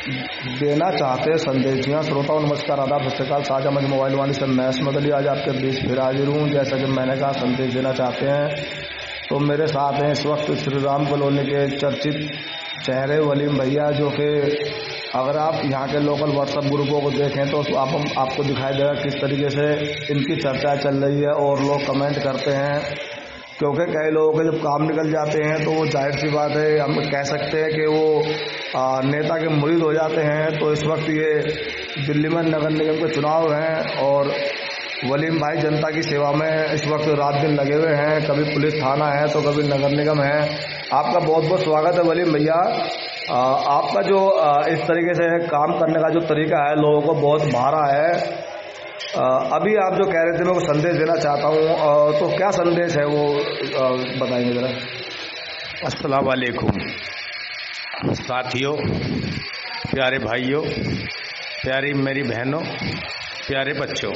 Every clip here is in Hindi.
देना चाहते हैं संदेश। जी हाँ श्रोताओं नमस्कार, आदाब, सत श्री अकाल। साझा मंच मोबाइल वाली से मैं इसमत अली आज आपके बीच फिर हाजिर हूँ। जैसा कि मैंने कहा संदेश देना चाहते हैं, तो मेरे साथ हैं इस वक्त श्री राम कॉलोनी के चर्चित चेहरे वलीम भैया, जो कि अगर आप यहाँ के लोकल व्हाट्सएप ग्रुपों को देखें तो आपको दिखाई देगा किस तरीके से इनकी चर्चा चल रही है और लोग कमेंट करते हैं। क्योंकि कई लोगों के जब काम निकल जाते हैं तो वो जाहिर सी बात है, हम कह सकते हैं कि वो नेता के मुरीद हो जाते हैं। तो इस वक्त ये दिल्ली में नगर निगम के चुनाव हैं और वलीम भाई जनता की सेवा में इस वक्त रात दिन लगे हुए हैं। कभी पुलिस थाना है तो कभी नगर निगम है। आपका बहुत बहुत स्वागत है वलीम भैया। आपका जो इस तरीके से काम करने का जो तरीका है लोगों को बहुत भारा है। अभी आप जो कह रहे थे मैं वो संदेश देना चाहता हूँ, तो क्या संदेश है वो बताएंगे जरा। अस्सलाम वालेकुम साथियों, प्यारे भाइयों, प्यारी मेरी बहनों, प्यारे बच्चों,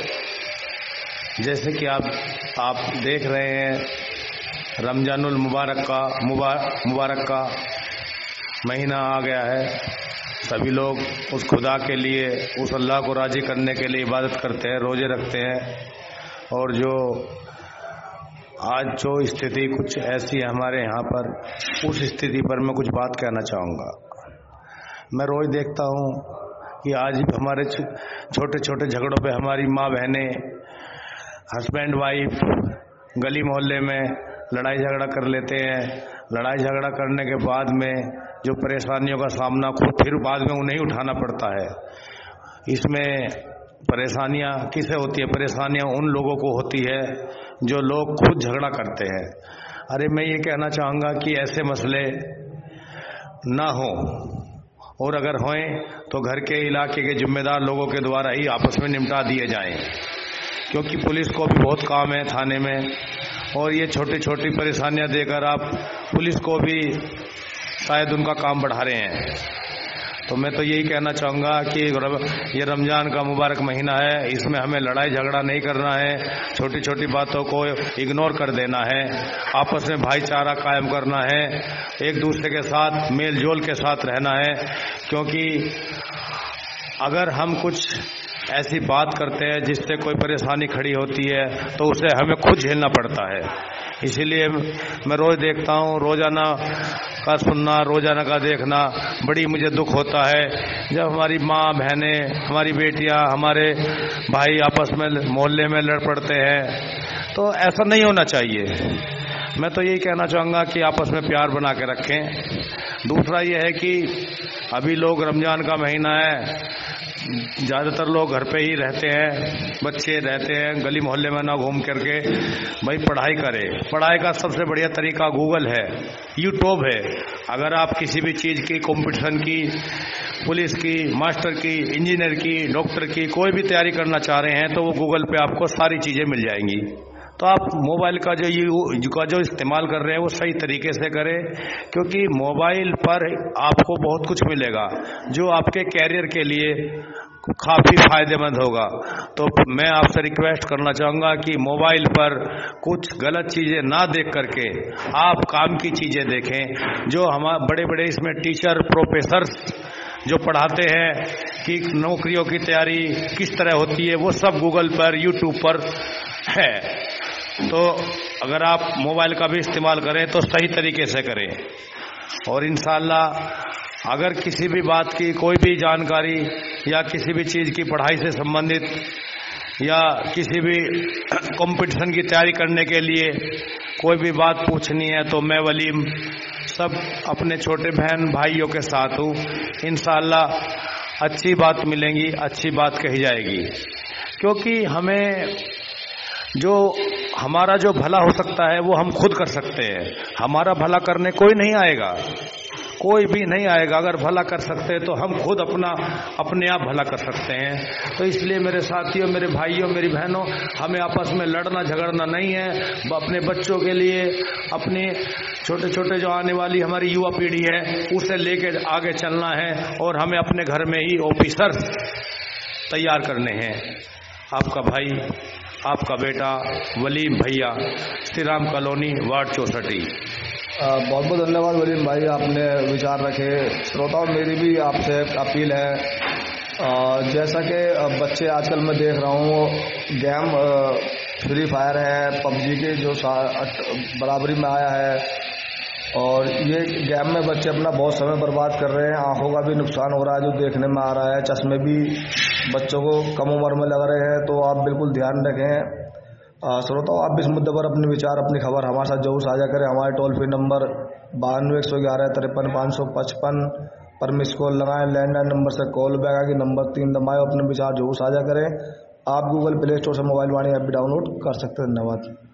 जैसे कि आप देख रहे हैं रमजानुल मुबारक का महीना आ गया है। सभी लोग उस खुदा के लिए, उस अल्लाह को राज़ी करने के लिए इबादत करते हैं, रोज़े रखते हैं। और जो आज जो स्थिति कुछ ऐसी है हमारे यहाँ पर, उस स्थिति पर मैं कुछ बात कहना चाहूँगा। मैं रोज़ देखता हूँ कि आज भी हमारे छोटे छोटे झगड़ों पे हमारी माँ बहनें, हस्बैंड वाइफ गली मोहल्ले में लड़ाई झगड़ा कर लेते हैं। लड़ाई झगड़ा करने के बाद में जो परेशानियों का सामना खुद फिर बाद में उन्हें ही उठाना पड़ता है। इसमें परेशानियां किसे होती है? परेशानियां उन लोगों को होती है जो लोग खुद झगड़ा करते हैं। अरे मैं ये कहना चाहूँगा कि ऐसे मसले ना हो, और अगर हों तो घर के इलाके के जिम्मेदार लोगों के द्वारा ही आपस में निपटा दिए जाएं, क्योंकि पुलिस को भी बहुत काम है थाने में। और ये छोटी छोटी परेशानियां देकर आप पुलिस को भी शायद उनका काम बढ़ा रहे हैं। तो मैं तो यही कहना चाहूँगा कि ये रमज़ान का मुबारक महीना है, इसमें हमें लड़ाई झगड़ा नहीं करना है, छोटी छोटी बातों को इग्नोर कर देना है, आपस में भाईचारा कायम करना है, एक दूसरे के साथ मेल जोल के साथ रहना है। क्योंकि अगर हम कुछ ऐसी बात करते हैं जिससे कोई परेशानी खड़ी होती है तो उसे हमें खुद झेलना पड़ता है। इसीलिए मैं रोज़ देखता हूँ, रोज़ाना का सुनना, रोज़ाना का देखना, बड़ी मुझे दुख होता है जब हमारी माँ बहनें, हमारी बेटियाँ, हमारे भाई आपस में मोहल्ले में लड़ पड़ते हैं। तो ऐसा नहीं होना चाहिए। मैं तो यही कहना चाहूँगा कि आपस में प्यार बना के रखें। दूसरा ये है कि अभी लोग रमज़ान का महीना है, ज़्यादातर लोग घर पे ही रहते हैं, बच्चे रहते हैं, गली मोहल्ले में ना घूम करके भाई पढ़ाई करें। पढ़ाई का सबसे बढ़िया तरीका गूगल है, यूट्यूब है। अगर आप किसी भी चीज़ की, कंपटीशन की, पुलिस की, मास्टर की, इंजीनियर की, डॉक्टर की कोई भी तैयारी करना चाह रहे हैं तो वो गूगल पे आपको सारी चीज़ें मिल जाएंगी। तो आप मोबाइल का जो इस्तेमाल कर रहे हैं वो सही तरीके से करें, क्योंकि मोबाइल पर आपको बहुत कुछ मिलेगा जो आपके कैरियर के लिए काफ़ी फायदेमंद होगा। तो मैं आपसे रिक्वेस्ट करना चाहूँगा कि मोबाइल पर कुछ गलत चीज़ें ना देख करके आप काम की चीज़ें देखें। जो हमारे बड़े बड़े इसमें टीचर, प्रोफेसर्स जो पढ़ाते हैं कि नौकरियों की तैयारी किस तरह होती है, वो सब गूगल पर, यूट्यूब पर है। तो अगर आप मोबाइल का भी इस्तेमाल करें तो सही तरीके से करें। और इंशाअल्लाह अगर किसी भी बात की कोई भी जानकारी या किसी भी चीज़ की पढ़ाई से संबंधित या किसी भी कंपटीशन की तैयारी करने के लिए कोई भी बात पूछनी है तो मैं वलीम सब अपने छोटे बहन भाइयों के साथ हूँ। इंशाअल्लाह अच्छी बात मिलेंगी, अच्छी बात कही जाएगी। क्योंकि हमें जो हमारा जो भला हो सकता है वो हम खुद कर सकते हैं। हमारा भला करने कोई नहीं आएगा, कोई भी नहीं आएगा। अगर भला कर सकते हैं तो हम खुद अपने आप भला कर सकते हैं। तो इसलिए मेरे साथियों, मेरे भाइयों, मेरी बहनों, हमें आपस में लड़ना झगड़ना नहीं है। अपने बच्चों के लिए, अपने छोटे छोटे जो आने वाली हमारी युवा पीढ़ी है उसे लेके आगे चलना है और हमें अपने घर में ही ऑफिसर तैयार करने हैं। आपका भाई, आपका बेटा वलीम भैया, श्री राम कॉलोनी, वार्ड 64। बहुत बहुत धन्यवाद वलीम भाई, आपने विचार रखे। श्रोताओं, मेरी भी आपसे अपील है, जैसा कि बच्चे आजकल मैं देख रहा हूँ गेम फ्री फायर है, पबजी के जो बराबरी में आया है, और ये गेम में बच्चे अपना बहुत समय बर्बाद कर रहे हैं। आंखों का भी नुकसान हो रहा है जो देखने में आ रहा है, चश्मे भी बच्चों को कम उम्र में लग रहे हैं, तो आप बिल्कुल ध्यान रखें। श्रोताओं, आप इस मुद्दे पर अपने विचार, अपनी खबर हमारे साथ जरूर साझा करें। हमारे टोल फ्री नंबर 92 111 53 555 पर मिस कॉल लगाएं। लैंडलाइन नंबर से कॉल बैक आएगी, नंबर 3 दबाएं। अपने विचार जरूर साझा करें। आप गूगल प्ले स्टोर से मोबाइल वाणी ऐप भी डाउनलोड कर सकते हैं। धन्यवाद।